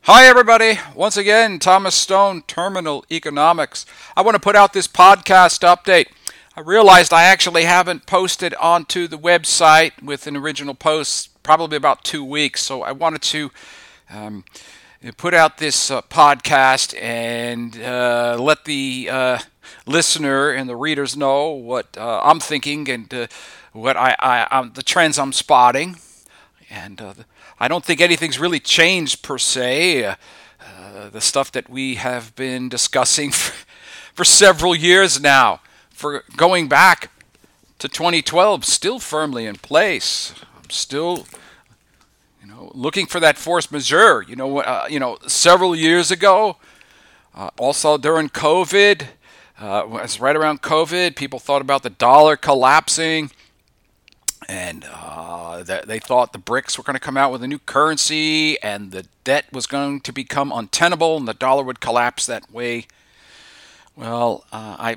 Hi, everybody. Once again, Thomas Stone, Terminal Economics. I want to put out this podcast update. I realized I actually haven't posted onto the website with an original post probably about 2 weeks, so I wanted to um, put out this podcast and let the listener and the readers know what I'm thinking and what the trends I'm spotting. And I don't think anything's really changed per se. The stuff that we have been discussing for several years now, for going back to 2012, still firmly in place. I'm still, looking for that force majeure. Several years ago, also during COVID, it's right around COVID, people thought about the dollar collapsing, and they thought the BRICS were going to come out with a new currency, and the debt was going to become untenable, and the dollar would collapse that way. Well,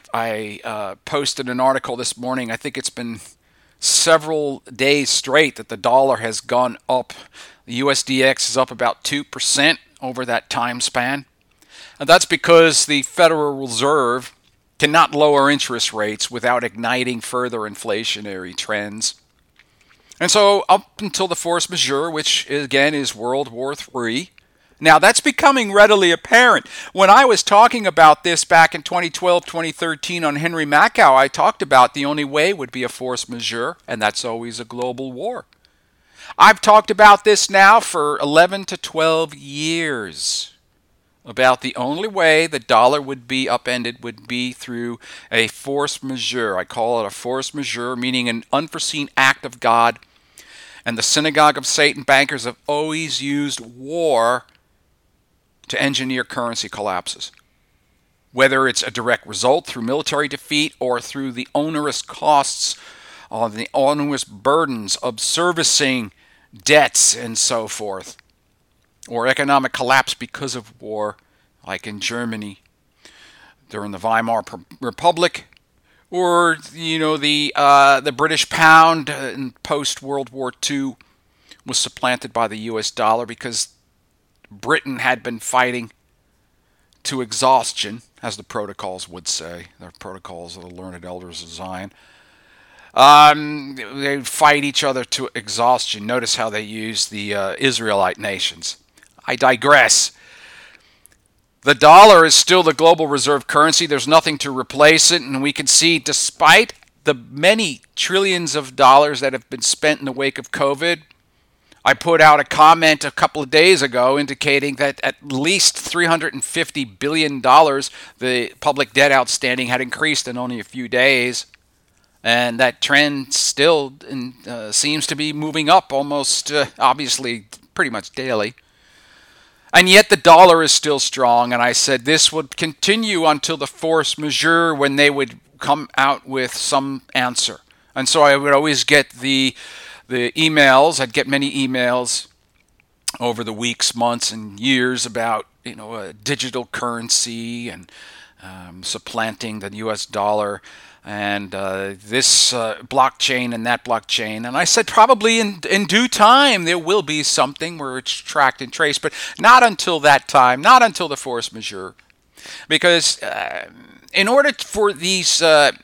I posted an article this morning. I think it's been several days straight that the dollar has gone up. The USDX is up about 2% over that time span. And that's because the Federal Reserve cannot lower interest rates without igniting further inflationary trends. And so up until the force majeure, which again is World War III, now that's becoming readily apparent. When I was talking about this back in 2012, 2013 on Henry Macau, I talked about the only way would be a force majeure, and that's always a global war. I've talked about this now for 11 to 12 years, about the only way the dollar would be upended would be through a force majeure. I call it a force majeure, meaning an unforeseen act of God. And the synagogue of Satan bankers have always used war to engineer currency collapses. Whether it's a direct result through military defeat or through the onerous costs or the onerous burdens of servicing debts and so forth, or economic collapse because of war, like in Germany during the Weimar Republic, or the British pound in post World War II was supplanted by the U.S. dollar because Britain had been fighting to exhaustion, as the protocols would say. The protocols of the learned elders of Zion. They fight each other to exhaustion. Notice how they use the Israelite nations. I digress. The dollar is still the global reserve currency. There's nothing to replace it, and we can see, despite the many trillions of dollars that have been spent in the wake of COVID, I put out a comment a couple of days ago indicating that at least $350 billion the public debt outstanding had increased in only a few days. And that trend still seems to be moving up almost, obviously, pretty much daily. And yet the dollar is still strong, and I said this would continue until the force majeure when they would come out with some answer. And so I would always get the emails. I'd get many emails over the weeks, months, and years about a digital currency and supplanting the U.S. dollar and this blockchain and that blockchain. And I said probably in due time there will be something where it's tracked and traced, but not until that time, not until the force majeure. Because in order for these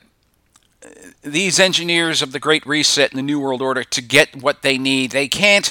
engineers of the Great Reset and the New World Order to get what they need, they can't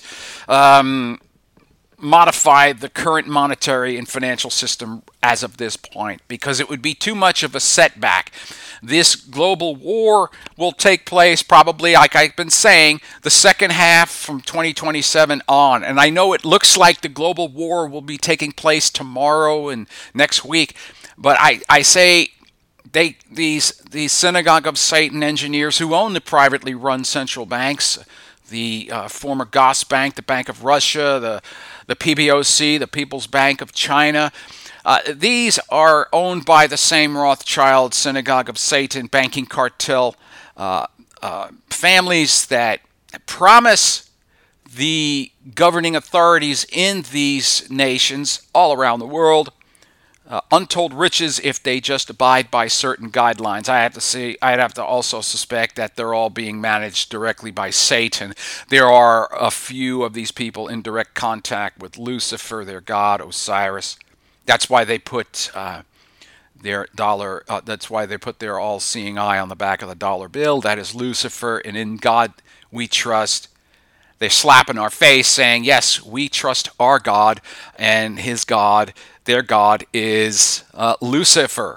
modify the current monetary and financial system as of this point, because it would be too much of a setback. This global war will take place probably, like I've been saying, the second half from 2027 on. And I know it looks like the global war will be taking place tomorrow and next week, but I say these synagogue of Satan engineers who own the privately run central banks, the former Gosbank, the Bank of Russia, the PBOC, the People's Bank of China. These are owned by the same Rothschild synagogue of Satan banking cartel families that promise the governing authorities in these nations all around the world untold riches if they just abide by certain guidelines. I'd have to also suspect that they're all being managed directly by Satan. There are a few of these people in direct contact with Lucifer, their god Osiris. That's why they put their dollar. That's why they put their all-seeing eye on the back of the dollar bill. That is Lucifer, and in God we trust. They slap in our face saying, yes, we trust our God, and his God, their God, is Lucifer.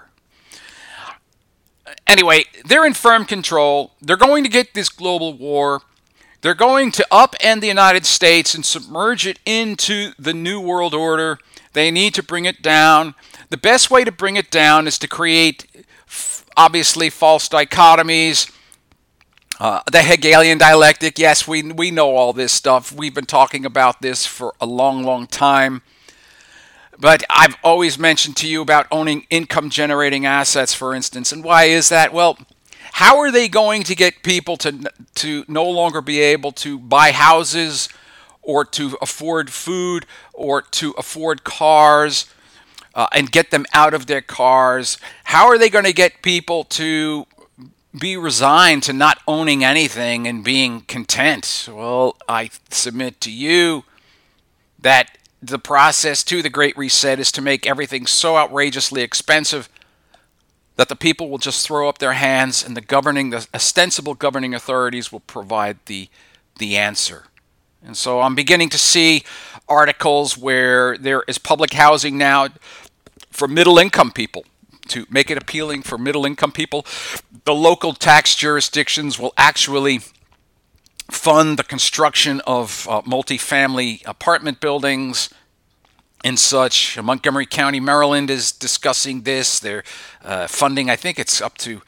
Anyway, they're in firm control. They're going to get this global war. They're going to upend the United States and submerge it into the New World Order. They need to bring it down. The best way to bring it down is to create, obviously, false dichotomies. The Hegelian dialectic, yes, we know all this stuff. We've been talking about this for a long, long time. But I've always mentioned to you about owning income-generating assets, for instance. And why is that? Well, how are they going to get people to no longer be able to buy houses or to afford food or to afford cars and get them out of their cars? How are they going to get people to be resigned to not owning anything and being content? Well, I submit to you that the process to the Great Reset is to make everything so outrageously expensive that the people will just throw up their hands, and the ostensible governing authorities will provide the answer. And so I'm beginning to see articles where there is public housing now for middle-income people. To make it appealing for middle-income people, the local tax jurisdictions will actually fund the construction of multifamily apartment buildings and such. Montgomery County, Maryland is discussing this. They're funding, I think it's up to,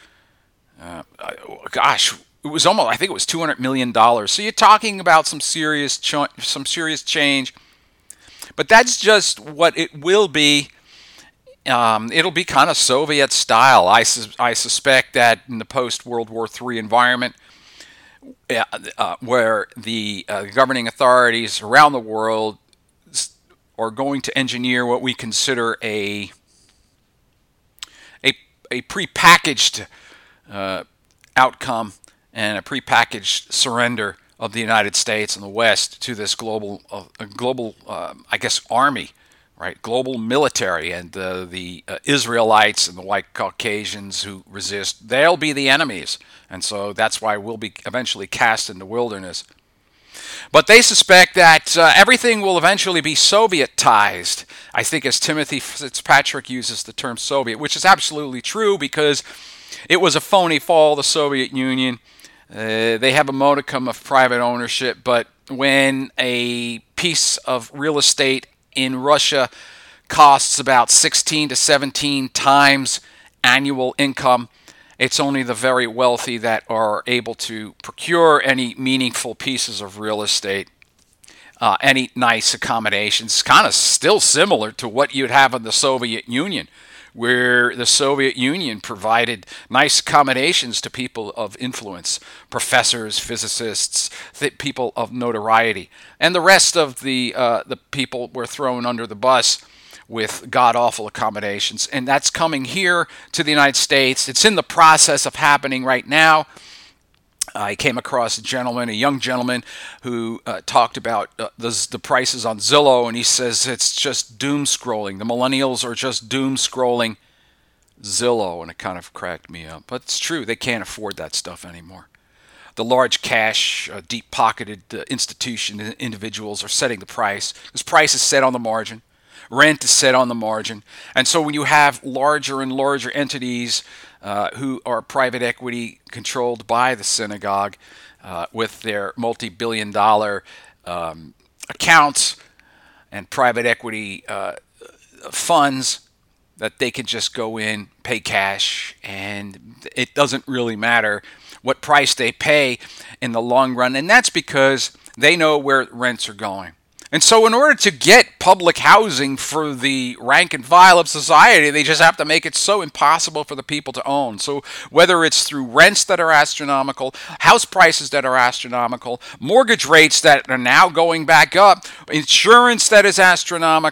it was almost, I think it was $200 million. So you're talking about some serious change. But that's just what it will be. It'll be kind of Soviet style. I suspect that in the post-World War III environment, where the governing authorities around the world are going to engineer what we consider a prepackaged outcome and a prepackaged surrender of the United States and the West to this global, I guess, army. Right, global military, and the Israelites and the white Caucasians who resist, they'll be the enemies. And so that's why we'll be eventually cast in the wilderness. But they suspect that everything will eventually be Sovietized. I think as Timothy Fitzpatrick uses the term Soviet, which is absolutely true because it was a phony fall, the Soviet Union. They have a modicum of private ownership, but when a piece of real estate in Russia costs about 16 to 17 times annual income, it's only the very wealthy that are able to procure any meaningful pieces of real estate, any nice accommodations. Kind of still similar to what you'd have in the Soviet Union, where the Soviet Union provided nice accommodations to people of influence, professors, physicists, people of notoriety. And the rest of the people were thrown under the bus with god-awful accommodations. And that's coming here to the United States. It's in the process of happening right now. I came across a young gentleman, who talked about the prices on Zillow, and he says it's just doom scrolling. The millennials are just doom scrolling Zillow, and it kind of cracked me up. But it's true, they can't afford that stuff anymore. The large cash, deep-pocketed individuals are setting the price. This price is set on the margin. Rent is set on the margin. And so when you have larger and larger entities who are private equity controlled by the synagogue with their multi-billion-dollar accounts and private equity funds, that they can just go in, pay cash, and it doesn't really matter what price they pay in the long run. And that's because they know where rents are going. And so in order to get public housing for the rank and file of society, they just have to make it so impossible for the people to own. So whether it's through rents that are astronomical, house prices that are astronomical, mortgage rates that are now going back up, insurance that is astronomical,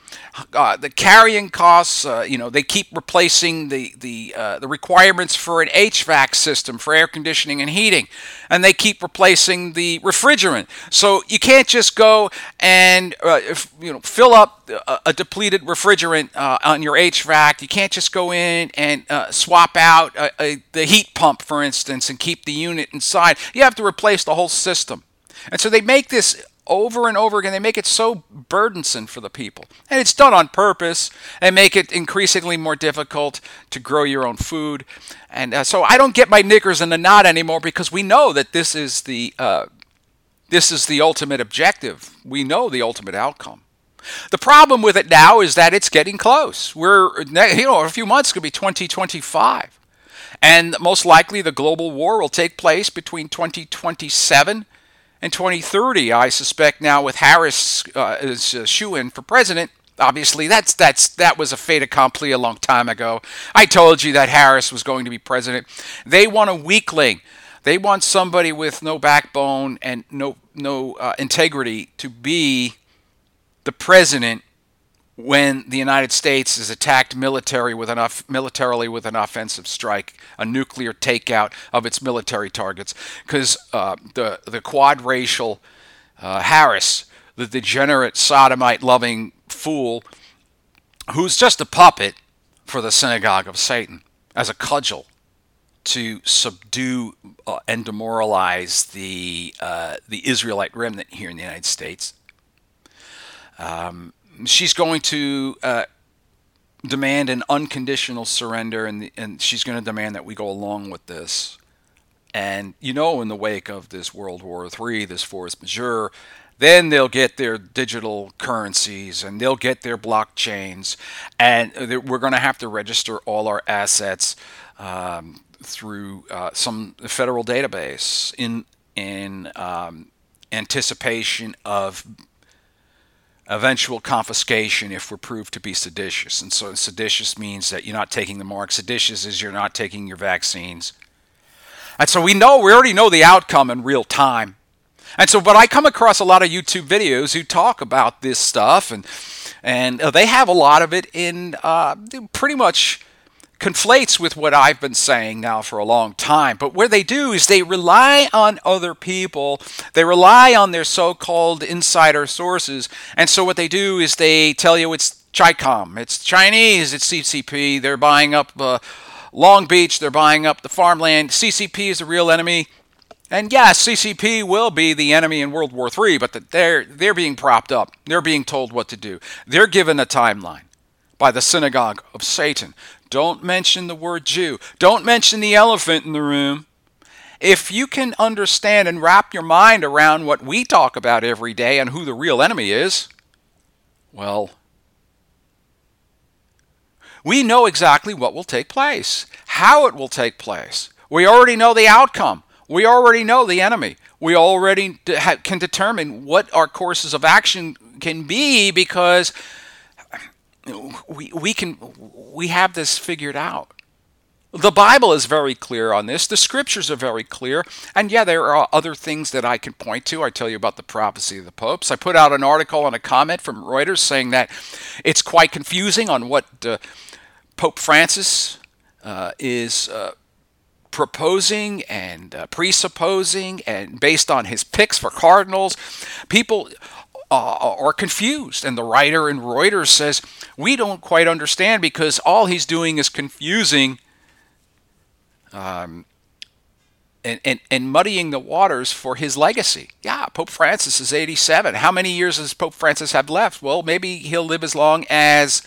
The carrying costs, they keep replacing the requirements for an HVAC system for air conditioning and heating, and they keep replacing the refrigerant. So you can't just go and fill up a depleted refrigerant on your HVAC. You can't just go in and swap out the heat pump, for instance, and keep the unit inside. You have to replace the whole system. And so they make this over and over again. They make it so burdensome for the people. And it's done on purpose. They make it increasingly more difficult to grow your own food. And so I don't get my knickers in a knot anymore, because we know that this is the ultimate objective. We know the ultimate outcome. The problem with it now is that it's getting close. A few months could be 2025. And most likely the global war will take place between 2027 and 2030, I suspect. Now with Harris as shoo-in for president, obviously that was a fait accompli a long time ago. I told you that Harris was going to be president. They want a weakling. They want somebody with no backbone and no integrity to be the president when the United States is attacked militarily with an offensive strike, a nuclear takeout of its military targets, because the quad racial Harris, the degenerate sodomite-loving fool, who's just a puppet for the synagogue of Satan, as a cudgel to subdue and demoralize the Israelite remnant here in the United States. She's going to demand an unconditional surrender, and she's going to demand that we go along with this. And in the wake of this World War III, this force majeure, then they'll get their digital currencies and they'll get their blockchains, and we're going to have to register all our assets through some federal database in anticipation of eventual confiscation if we're proved to be seditious. And so seditious means that you're not taking the mark. Seditious is you're not taking your vaccines. And so we already know the outcome in real time. But I come across a lot of YouTube videos who talk about this stuff, and they have a lot of it in pretty much conflates with what I've been saying now for a long time. But what they do is they rely on other people. They rely on their so-called insider sources. And so what they do is they tell you it's Chicom, it's Chinese, it's CCP. They're buying up Long Beach. They're buying up the farmland. CCP is the real enemy. And yes, CCP will be the enemy in World War III, but they're being propped up. They're being told what to do. They're given a timeline by the synagogue of Satan. Don't mention the word Jew. Don't mention the elephant in the room. If you can understand and wrap your mind around what we talk about every day and who the real enemy is, well, we know exactly what will take place, how it will take place. We already know the outcome. We already know the enemy. We already can determine what our courses of action can be, because we have this figured out. The Bible is very clear on this. The scriptures are very clear. And yeah, there are other things that I can point to. I tell you about the prophecy of the popes. I put out an article and a comment from Reuters saying that it's quite confusing on what Pope Francis is proposing and presupposing, and based on his picks for cardinals. People are confused, and the writer in Reuters says we don't quite understand, because all he's doing is confusing and muddying the waters for his legacy. Yeah, Pope Francis is 87. How many years does Pope Francis have left? Well, maybe he'll live as long as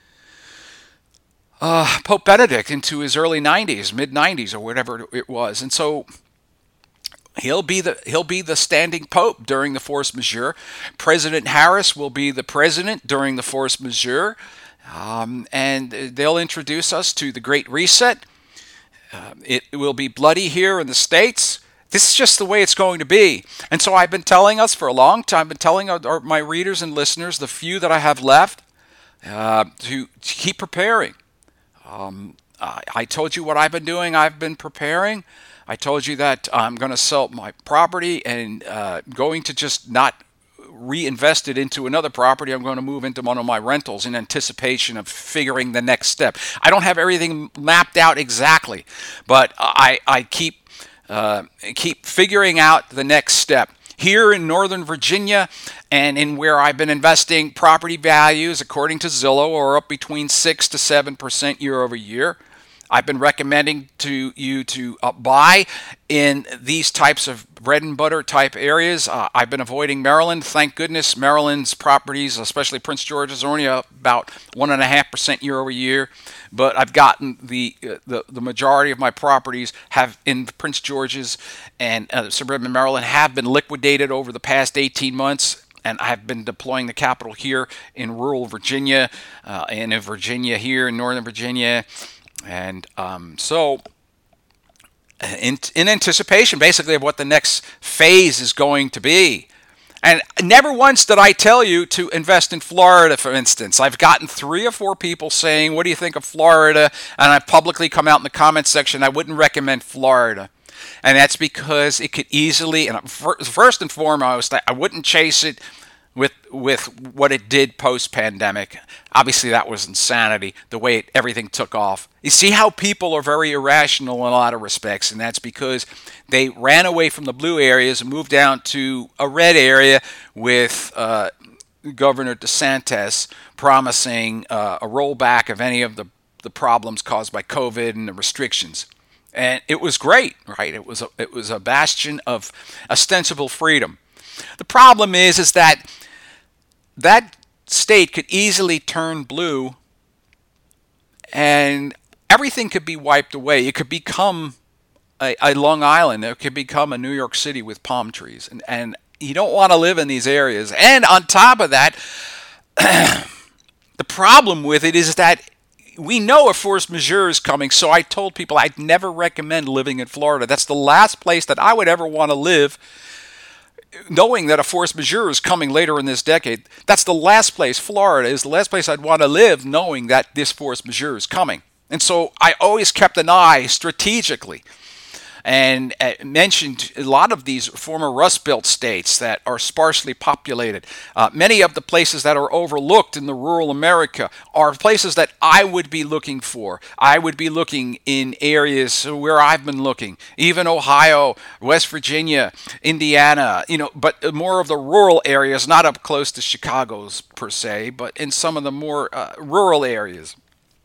Pope Benedict, into his early 90s, mid 90s, or whatever it was. And so he'll be the standing pope during the force majeure. President Harris will be the president during the force majeure, and they'll introduce us to the Great Reset. It will be bloody here in the States. This is just the way it's going to be. And so I've been telling us for a long time, I've been telling my readers and listeners, the few that I have left, to keep preparing. I told you what I've been doing. I've been preparing. I told you that I'm going to sell my property and going to just not reinvested into another property. I'm going to move into one of my rentals in anticipation of figuring the next step. I don't have everything mapped out exactly, but I keep figuring out the next step. Here in Northern Virginia and in where I've been investing, property values, according to Zillow, are up between 6 to 7% year over year. I've been recommending to you to buy in these types of bread and butter type areas. I've been avoiding Maryland. Thank goodness Maryland's properties, especially Prince George's, are only up about 1.5% year over year. But I've gotten the majority of my properties have in Prince George's and suburban Maryland have been liquidated over the past 18 months. And I've been deploying the capital here in rural Virginia and in Virginia here in Northern Virginia. And so in anticipation basically of what the next phase is going to be. And never once did I tell you to invest in Florida, for instance. I've gotten 3 or 4 people saying, what do you think of Florida? And I've publicly come out in the comments section, I wouldn't recommend Florida. And that's because it could easily, and first and foremost, I wouldn't chase it with what it did post-pandemic. Obviously, that was insanity, the way everything took off. You see how people are very irrational in a lot of respects, and that's because they ran away from the blue areas and moved down to a red area with Governor DeSantis promising a rollback of any of the problems caused by COVID and the restrictions. And it was great, right? It was a bastion of ostensible freedom. The problem is that state could easily turn blue and everything could be wiped away. It could become a Long Island. It could become a New York City with palm trees. And you don't want to live in these areas. And on top of that, the problem with it is that we know a force majeure is coming, so I told people I'd never recommend living in Florida. That's the last place that I would ever want to live, knowing that a force majeure is coming later in this decade. That's the last place. Florida is the last place I'd want to live, knowing that this force majeure is coming. And so I always kept an eye strategically and mentioned a lot of these former Rust Belt states that are sparsely populated. Many of the places that are overlooked in the rural America are places that I would be looking for. I would be looking in areas where I've been looking, even Ohio, West Virginia, Indiana, but more of the rural areas, not up close to Chicago's per se, but in some of the more rural areas.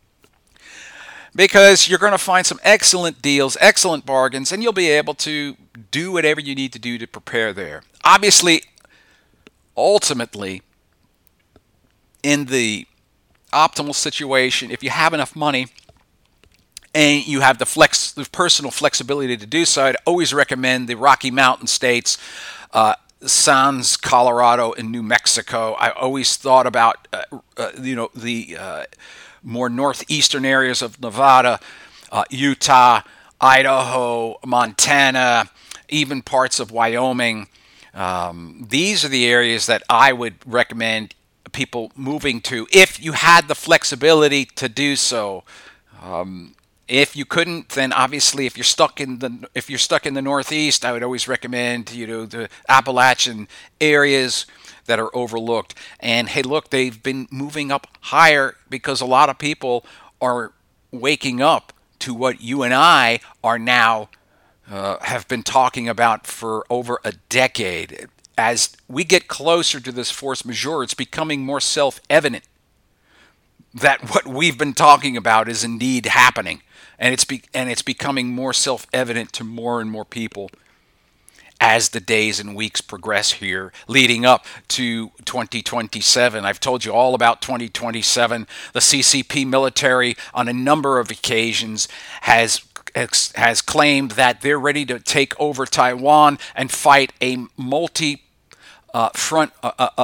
Because you're going to find some excellent deals, excellent bargains, and you'll be able to do whatever you need to do to prepare there. Obviously, ultimately, in the optimal situation, if you have enough money and you have the personal flexibility to do so, I'd always recommend the Rocky Mountain states, sans Colorado and New Mexico. I always thought about, the more northeastern areas of Nevada, Utah, Idaho, Montana, even parts of Wyoming. These are the areas that I would recommend people moving to if you had the flexibility to do so. If you couldn't, then obviously if you're stuck in the Northeast, I would always recommend the Appalachian areas that are overlooked. And hey, look, they've been moving up higher because a lot of people are waking up to what you and I are now have been talking about for over a decade. As we get closer to this force majeure, it's becoming more self-evident that what we've been talking about is indeed happening, and it's becoming more self-evident to more and more people as the days and weeks progress here, leading up to 2027. I've told you all about 2027. The CCP military, on a number of occasions, has claimed that they're ready to take over Taiwan and fight a multi-front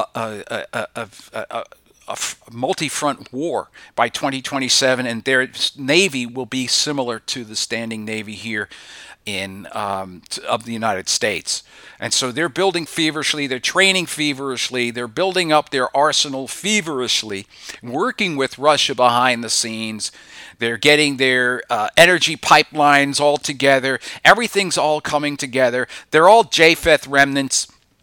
war by 2027, and their navy will be similar to the standing navy here of the United States. And so they're building feverishly, they're training feverishly, they're building up their arsenal feverishly, working with Russia behind the scenes. They're getting their energy pipelines all together. Everything's all coming together. They're all Japheth remnants.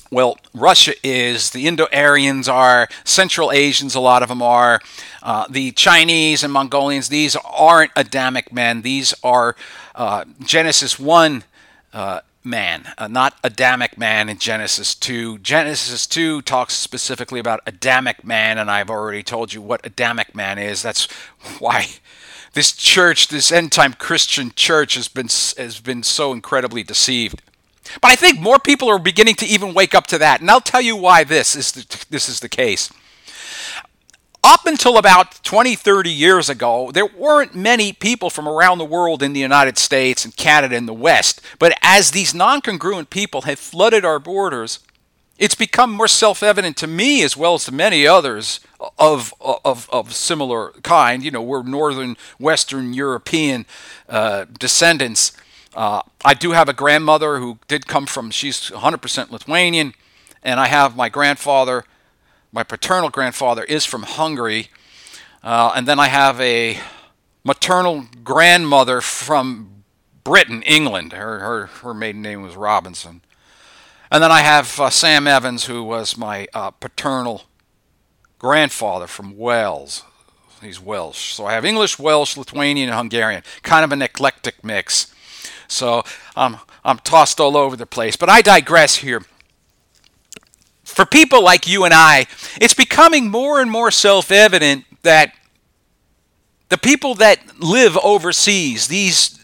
Well, Russia is, the Indo-Aryans are, Central Asians, a lot of them are, the Chinese and Mongolians, these aren't Adamic men. These are Genesis 1 man, not Adamic man in Genesis 2. Genesis 2 talks specifically about Adamic man, and I've already told you what Adamic man is. That's why this church, this end-time Christian church, has been so incredibly deceived. But I think more people are beginning to even wake up to that, and I'll tell you why this is the case. Up until about 20, 30 years ago, there weren't many people from around the world in the United States and Canada and the West. But as these non-congruent people have flooded our borders, it's become more self-evident to me, as well as to many others of similar kind. You know, we're Northern, Western European descendants. I do have a grandmother who did come from, she's 100% Lithuanian, and I have my grandfather, my paternal grandfather is from Hungary, and then I have a maternal grandmother from Britain, England. Her maiden name was Robinson. And then I have Sam Evans, who was my paternal grandfather from Wales. He's Welsh. So I have English, Welsh, Lithuanian, and Hungarian. Kind of an eclectic mix. So I'm tossed all over the place. But I digress here. For people like you and I, it's becoming more and more self-evident that the people that live overseas, these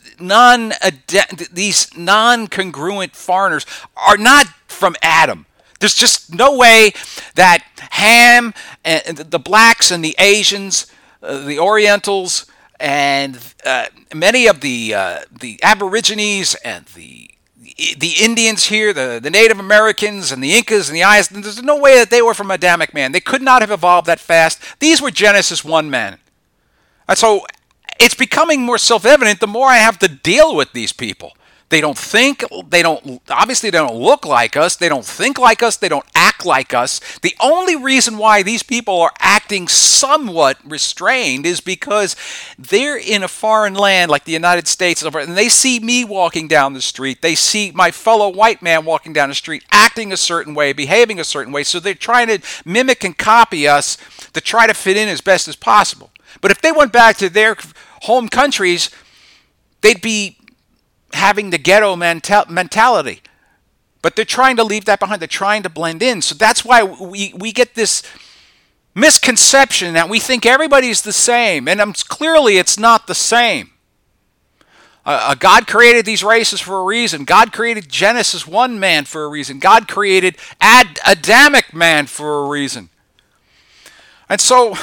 non-congruent foreigners, are not from Adam. There's just no way that Ham and the blacks and the Asians, the Orientals, and many of the Aborigines and the Indians here, the Native Americans and the Incas and the Ayas, there's no way that they were from Adamic man. They could not have evolved that fast. These were Genesis 1 men. And so it's becoming more self-evident the more I have to deal with these people. They don't think, obviously they don't look like us, they don't think like us, they don't act like us. The only reason why these people are acting somewhat restrained is because they're in a foreign land like the United States, and they see me walking down the street, they see my fellow white man walking down the street, acting a certain way, behaving a certain way, so they're trying to mimic and copy us to try to fit in as best as possible. But if they went back to their home countries, they'd be having the ghetto mentality. But they're trying to leave that behind. They're trying to blend in. So that's why we get this misconception that we think everybody's the same. And clearly it's not the same. God created these races for a reason. God created Genesis 1 man for a reason. God created Adamic man for a reason. And so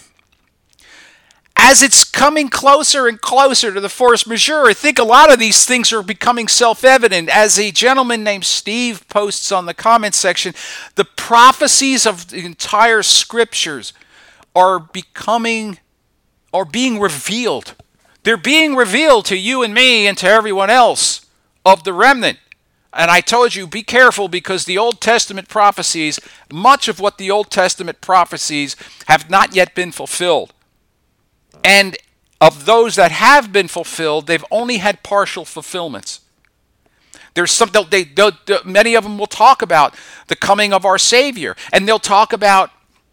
as it's coming closer and closer to the force majeure, I think a lot of these things are becoming self-evident. As a gentleman named Steve posts on the comment section, the prophecies of the entire scriptures are being revealed. They're being revealed to you and me and to everyone else of the remnant. And I told you, be careful, because the Old Testament prophecies, much of what the Old Testament prophecies have not yet been fulfilled. And of those that have been fulfilled, they've only had partial fulfillments. There's some, many of them will talk about the coming of our Savior, and they'll talk about,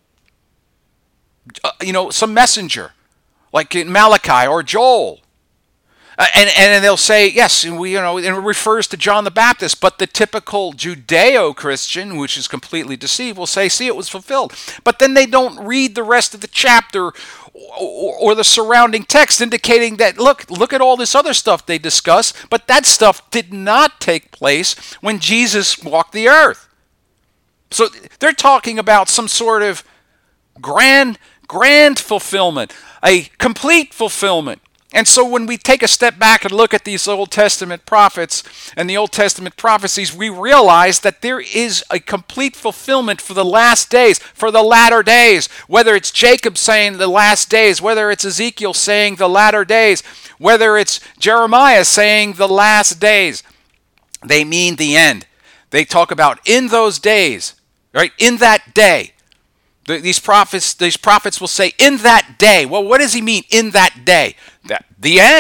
some messenger, like in Malachi or Joel, and they'll say, yes, and it refers to John the Baptist, but the typical Judeo-Christian, which is completely deceived, will say, see, it was fulfilled. But then they don't read the rest of the chapter or the surrounding text, indicating that, look at all this other stuff they discuss, but that stuff did not take place when Jesus walked the earth. So they're talking about some sort of grand fulfillment, a complete fulfillment. And so when we take a step back and look at these Old Testament prophets and the Old Testament prophecies, we realize that there is a complete fulfillment for the last days, for the latter days. Whether it's Jacob saying the last days, whether it's Ezekiel saying the latter days, whether it's Jeremiah saying the last days, they mean the end. They talk about in those days, right? In that day. These prophets will say, in that day. Well, what does he mean, in that day? The end.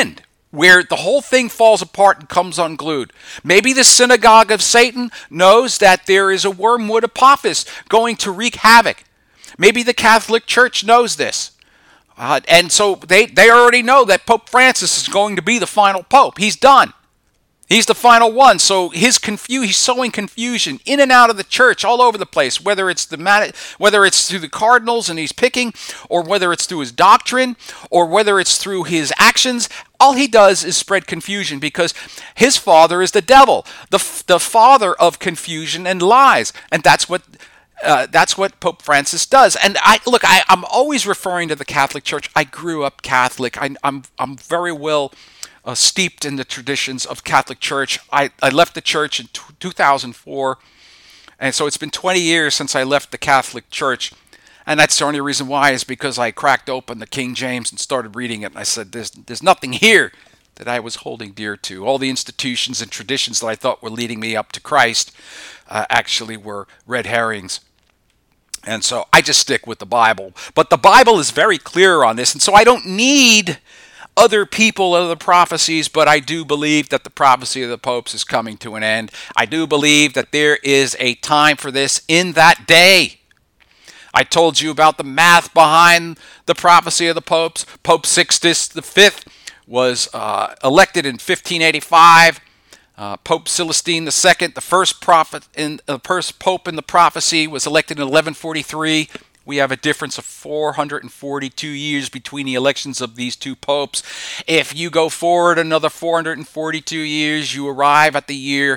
where the whole thing falls apart and comes unglued. Maybe the synagogue of Satan knows that there is a wormwood Apophis going to wreak havoc. Maybe the Catholic Church knows this. And so they already know that Pope Francis is going to be the final pope. He's done. He's the final one. So he's sowing confusion in and out of the church all over the place, whether it's through the cardinals and he's picking, or whether it's through his doctrine, or whether it's through his actions. All he does is spread confusion, because his father is the devil, the father of confusion and lies. And that's what Pope Francis does. And I'm always referring to the Catholic Church. I grew up Catholic. I'm very well steeped in the traditions of Catholic Church. I left the church in 2004, and so it's been 20 years since I left the Catholic Church. And that's the only reason why, is because I cracked open the King James and started reading it, and I said, there's nothing here that I was holding dear to. All the institutions and traditions that I thought were leading me up to Christ actually were red herrings. And so I just stick with the Bible. But the Bible is very clear on this, and so I don't need other people, other prophecies, but I do believe that the prophecy of the popes is coming to an end. I do believe that there is a time for this in that day. I told you about the math behind the prophecy of the popes. Pope Sixtus V was elected in 1585. Pope Celestine II, the first pope in the prophecy, was elected in 1143. We have a difference of 442 years between the elections of these two popes. If you go forward another 442 years, you arrive at the year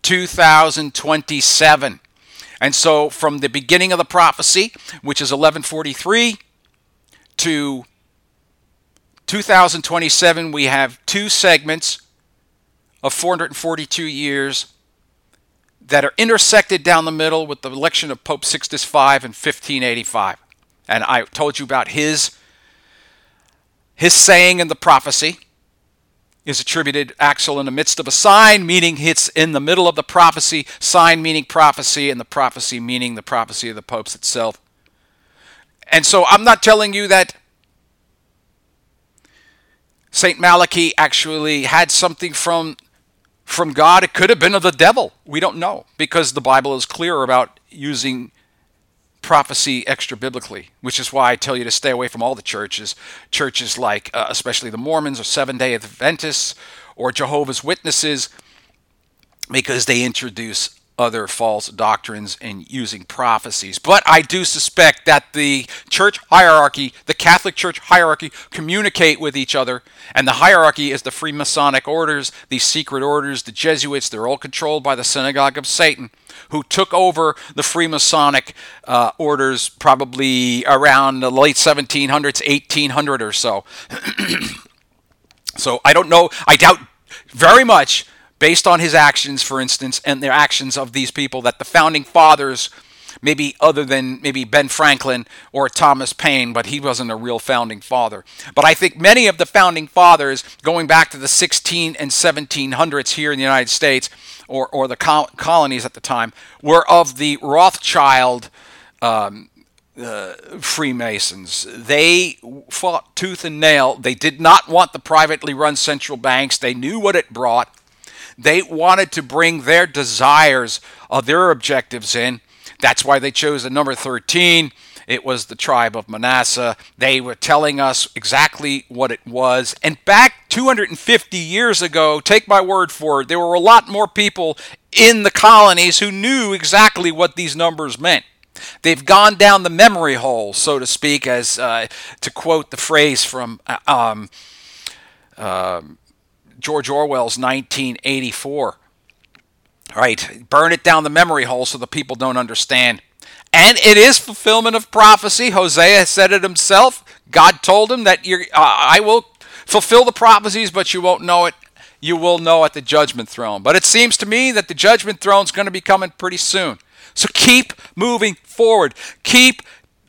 2027. And so from the beginning of the prophecy, which is 1143, to 2027, we have two segments of 442 years that are intersected down the middle with the election of Pope Sixtus V in 1585. And I told you about his saying in the prophecy is attributed, Axel, in the midst of a sign, meaning it's in the middle of the prophecy, sign meaning prophecy, and the prophecy meaning the prophecy of the popes itself. And so I'm not telling you that St. Malachi actually had something from God. It could have been of the devil. We don't know, because the Bible is clear about using prophecy extra biblically, which is why I tell you to stay away from all the churches. Churches like especially the Mormons or Seventh-day Adventists or Jehovah's Witnesses, because they introduce other false doctrines in using prophecies. But I do suspect that the church hierarchy, the Catholic Church hierarchy, communicate with each other. And the hierarchy is the Freemasonic orders, these secret orders, the Jesuits. They're all controlled by the Synagogue of Satan, who took over the Freemasonic orders probably around the late 1700s, 1800 or so. So I don't know. I doubt very much, based on his actions, for instance, and the actions of these people, that the founding fathers, maybe other than maybe Ben Franklin or Thomas Paine, but he wasn't a real founding father. But I think many of the founding fathers, going back to the 16 and 1700s here in the United States, or the colonies at the time, were of the Rothschild Freemasons. They fought tooth and nail. They did not want the privately run central banks. They knew what it brought. They wanted to bring their desires, their objectives in. That's why they chose the number 13. It was the tribe of Manasseh. They were telling us exactly what it was. And back 250 years ago, take my word for it, there were a lot more people in the colonies who knew exactly what these numbers meant. They've gone down the memory hole, so to speak, as to quote the phrase from George Orwell's 1984. All right, burn it down the memory hole so the people don't understand. And it is fulfillment of prophecy. Hosea said it himself. God told him that I will fulfill the prophecies, but you won't know it. You will know at the judgment throne. But it seems to me that the judgment throne is going to be coming pretty soon. So keep moving forward. Keep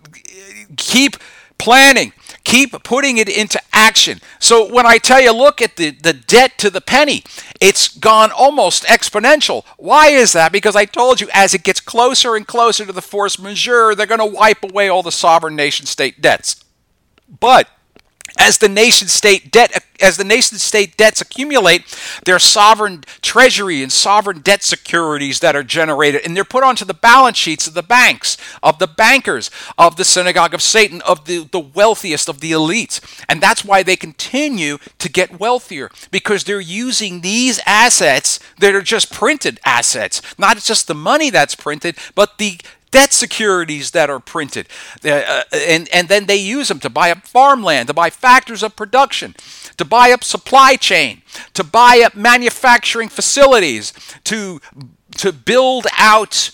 planning. Keep putting it into action. So when I tell you, look at the debt to the penny, it's gone almost exponential. Why is that? Because I told you, as it gets closer and closer to the force majeure, they're going to wipe away all the sovereign nation state debts. But As the nation state debts accumulate, there are sovereign treasury and sovereign debt securities that are generated, and they're put onto the balance sheets of the banks, of the bankers, of the synagogue of Satan, of the wealthiest, of the elites. And that's why they continue to get wealthier, because they're using these assets that are just printed assets, not just the money that's printed, but the debt securities that are printed, and then they use them to buy up farmland, to buy factors of production, to buy up supply chain, to buy up manufacturing facilities, to build out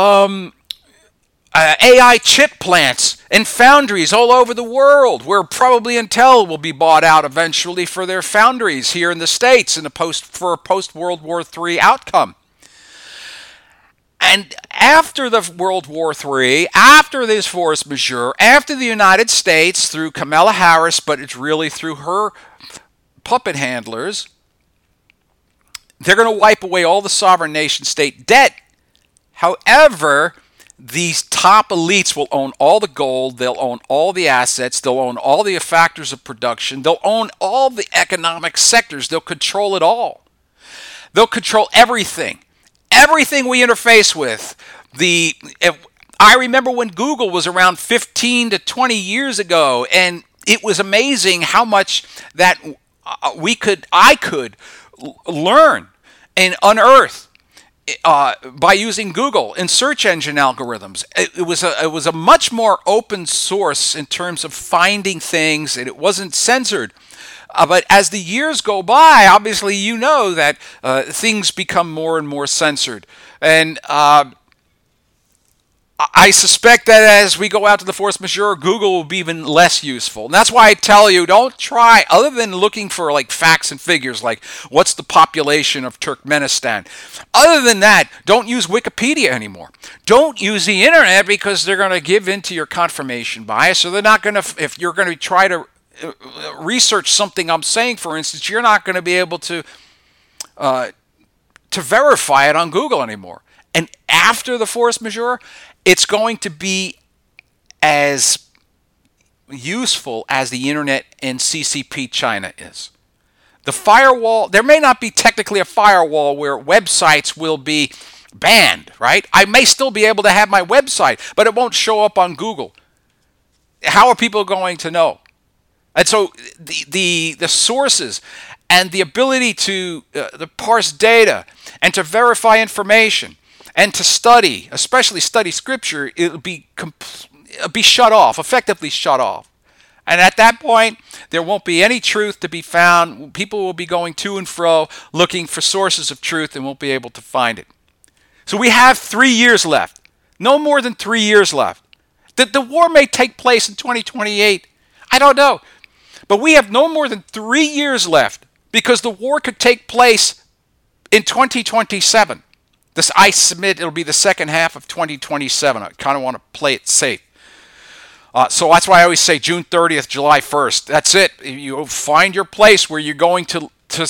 AI chip plants and foundries all over the world, where probably Intel will be bought out eventually for their foundries here in the States for a post-World War III outcome. And after the World War III, after this force majeure, after the United States, through Kamala Harris, but it's really through her puppet handlers, they're going to wipe away all the sovereign nation state debt. However, these top elites will own all the gold, they'll own all the assets, they'll own all the factors of production, they'll own all the economic sectors, they'll control it all. They'll control everything. Everything we interface with. I remember when Google was around 15 to 20 years ago, and it was amazing how much that I could learn and unearth by using Google and search engine algorithms. It was a much more open source in terms of finding things, and it wasn't censored. But as the years go by, obviously you know that things become more and more censored. And I suspect that as we go out to the force majeure, Google will be even less useful. And that's why I tell you, don't try, other than looking for like facts and figures, like what's the population of Turkmenistan. Other than that, don't use Wikipedia anymore. Don't use the internet, because they're going to give into your confirmation bias. So they're not going to, if you're going to try to research something I'm saying, for instance, you're not going to be able to verify it on Google anymore. And after the force majeure, it's going to be as useful as the internet and CCP China is. The firewall, there may not be technically a firewall where websites will be banned, right? I may still be able to have my website, but it won't show up on Google. How are people going to know? And so the sources and the ability to parse data and to verify information and to study, especially study scripture, it'll be shut off, effectively shut off. And at that point, there won't be any truth to be found. People will be going to and fro looking for sources of truth and won't be able to find it. So we have 3 years left. No more than 3 years left. The war may take place in 2028. I don't know. But we have no more than 3 years left, because the war could take place in 2027. I submit it'll be the second half of 2027. I kind of want to play it safe. So that's why I always say June 30th, July 1st. That's it. You find your place where you're going to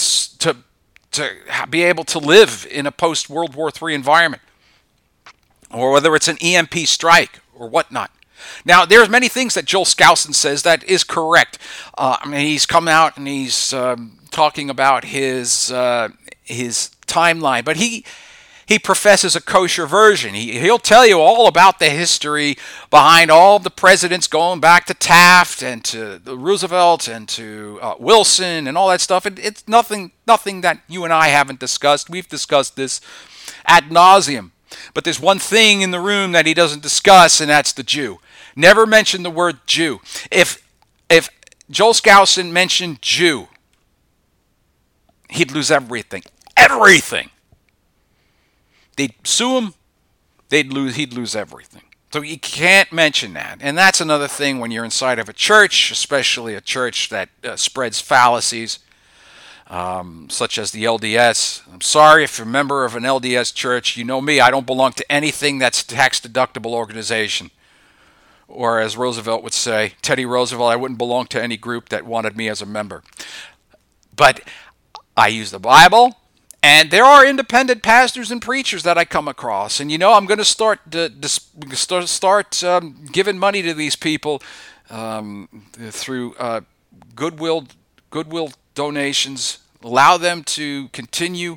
be able to live in a post-World War III environment, or whether it's an EMP strike or whatnot. Now, there's many things that Joel Skousen says that is correct. He's come out and he's talking about his timeline, but he professes a kosher version. He'll tell you all about the history behind all the presidents, going back to Taft and to Roosevelt and to Wilson and all that stuff. It's nothing that you and I haven't discussed. We've discussed this ad nauseum. But there's one thing in the room that he doesn't discuss, and that's the Jew. Never mention the word Jew. If Joel Skousen mentioned Jew, he'd lose everything. Everything. They'd sue him. He'd lose everything. So you can't mention that. And that's another thing when you're inside of a church, especially a church that spreads fallacies, such as the LDS. I'm sorry if you're a member of an LDS church. You know me. I don't belong to anything that's a tax-deductible organization. Or as Roosevelt would say, Teddy Roosevelt, I wouldn't belong to any group that wanted me as a member. But I use the Bible, and there are independent pastors and preachers that I come across. And I'm going to start giving money to these people through goodwill goodwill donations. Allow them to continue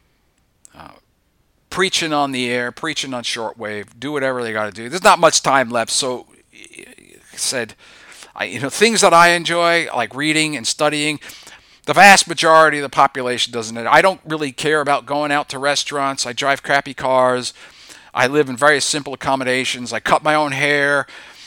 preaching on the air, preaching on shortwave, do whatever they got to do. There's not much time left, so I said, things that I enjoy, like reading and studying. The vast majority of the population doesn't. I don't really care about going out to restaurants. I drive crappy cars. I live in very simple accommodations. I cut my own hair.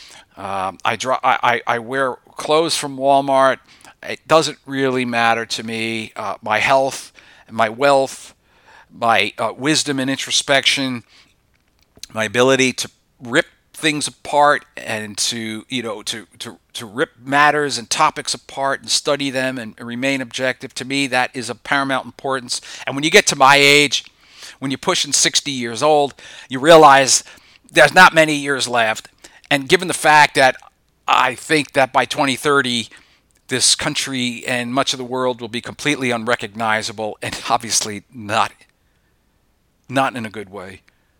I wear clothes from Walmart. It doesn't really matter to me. My health, my wealth, my wisdom and introspection, my ability to rip things apart and to rip matters and topics apart and study them and remain objective. To me, that is of paramount importance. And when you get to my age, when you're pushing 60 years old, you realize there's not many years left. And given the fact that I think that by 2030, this country and much of the world will be completely unrecognizable, and obviously not in a good way.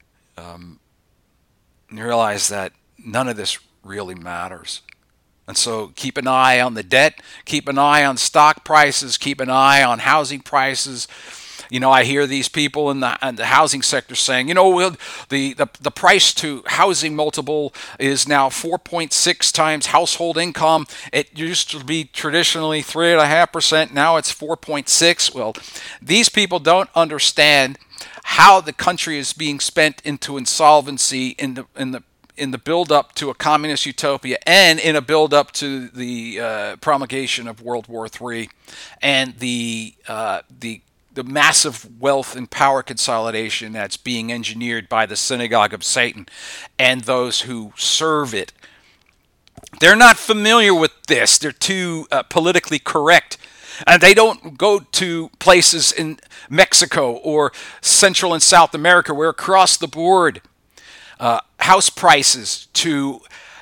You realize that none of this really matters. And so keep an eye on the debt, keep an eye on stock prices, keep an eye on housing prices. I hear these people in the housing sector saying, the price to housing multiple is now 4.6 times household income. It used to be traditionally 3.5%. Now it's 4.6. Well, these people don't understand how the country is being spent into insolvency in the build up to a communist utopia and in a build up to the promulgation of World War III and the massive wealth and power consolidation that's being engineered by the synagogue of Satan and those who serve it. They're not familiar with this. They're too politically correct. And they don't go to places in Mexico or Central and South America where across the board house prices to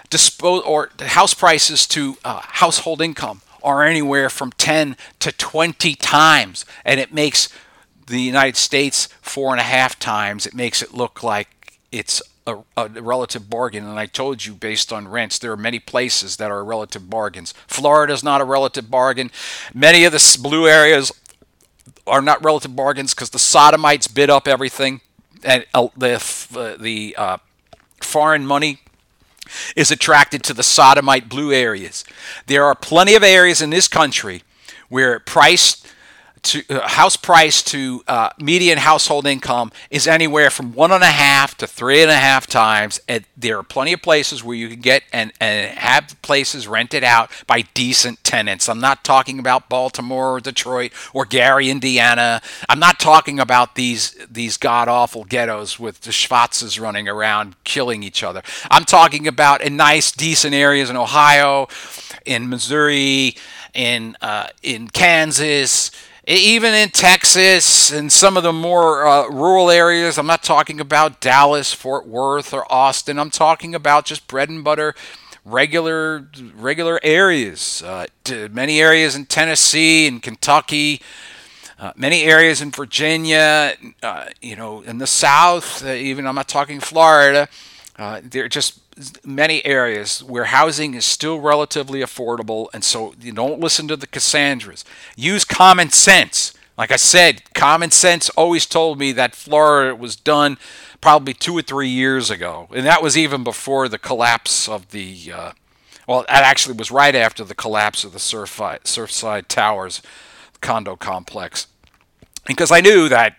household income are anywhere from 10 to 20 times, and it makes the United States 4.5 times. It makes it look like it's a relative bargain. And I told you, based on rents, there are many places that are relative bargains. Florida's not a relative bargain. Many of the blue areas are not relative bargains because the sodomites bid up everything, and the foreign money is attracted to the sodomite blue areas. There are plenty of areas in this country where house price to median household income is anywhere from 1.5 to 3.5 times. And there are plenty of places where you can get and have places rented out by decent tenants. I'm not talking about Baltimore or Detroit or Gary, Indiana. I'm not talking about these god-awful ghettos with the schwarzes running around killing each other. I'm talking about in nice, decent areas in Ohio, in Missouri, in Kansas, even in Texas and some of the more rural areas. I'm not talking about Dallas, Fort Worth, or Austin. I'm talking about just bread and butter, regular areas. Many areas in Tennessee and Kentucky, many areas in Virginia, in the South. Even I'm not talking Florida. There are just many areas where housing is still relatively affordable, and so you don't listen to the Cassandras. Use common sense. Like I said, common sense always told me that Florida was done probably 2 or 3 years ago, and that was even before the collapse of the that actually was right after the collapse of the Surfside Towers condo complex, because I knew that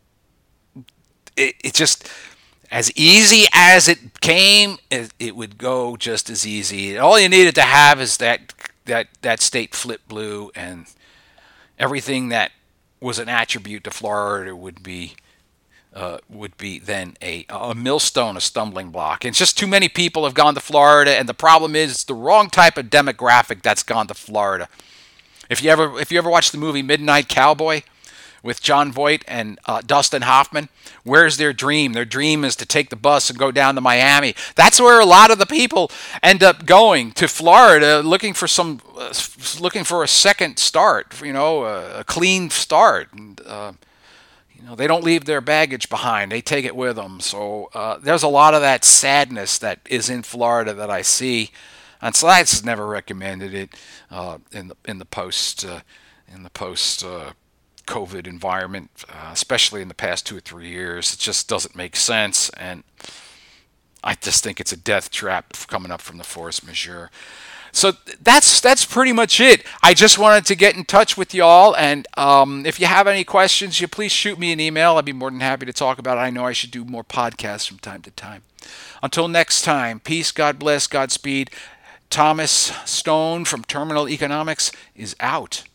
it just, as easy as it came, it would go just as easy. All you needed to have is that state flip blue, and everything that was an attribute to Florida would be then a millstone, a stumbling block. And it's just too many people have gone to Florida, and the problem is it's the wrong type of demographic that's gone to Florida. If you ever watched the movie Midnight Cowboy with Jon Voight and Dustin Hoffman, where's their dream? Their dream is to take the bus and go down to Miami. That's where a lot of the people end up going, to Florida, looking for a second start, a clean start. And, they don't leave their baggage behind; they take it with them. So there's a lot of that sadness that is in Florida that I see. And science never recommended it in the post COVID environment, especially in the past 2 or 3 years. It just doesn't make sense, and I just think it's a death trap coming up from the force majeure. So that's pretty much it. I just wanted to get in touch with y'all, and if you have any questions, you please shoot me an email. I'd be more than happy to talk about it. I know I should do more podcasts from time to time. Until next time, peace, God bless, Godspeed. Thomas Stone from Terminal Economics is out.